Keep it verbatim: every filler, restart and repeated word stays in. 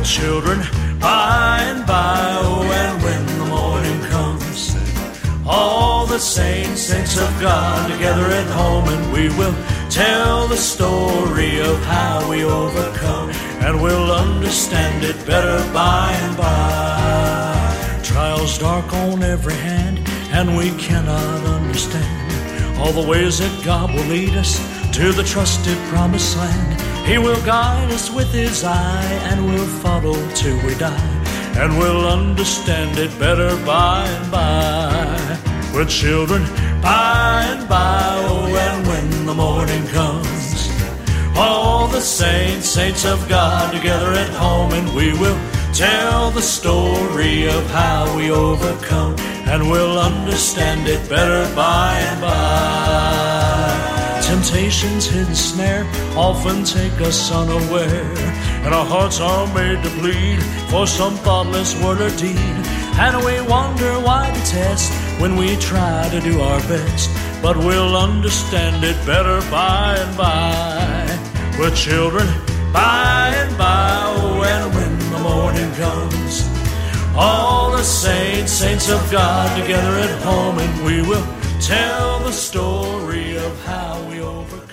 We're children by and by, oh, and when the morning comes, all the saints, saints of God together at home, and we will tell the story of how we overcome, and we'll understand it better by and by. Trials dark on every hand, and we cannot understand all the ways that God will lead us to the trusted promised land. He will guide us with his eye, and we'll follow till we die, and we'll understand it better by and by. We're children by and by, oh, and when the morning comes, all the saints, saints of God together at home, and we will tell the story of how we overcome, and we'll understand it better by and by. Temptation's hidden snare often take us unaware, and our hearts are made to bleed for some thoughtless word or deed, and we wonder why the test when we try to do our best, but we'll understand it better by and by. We're children by and by, oh, and when the morning comes, all the saints, saints of God together at home, and we will tell the story of how we overcome.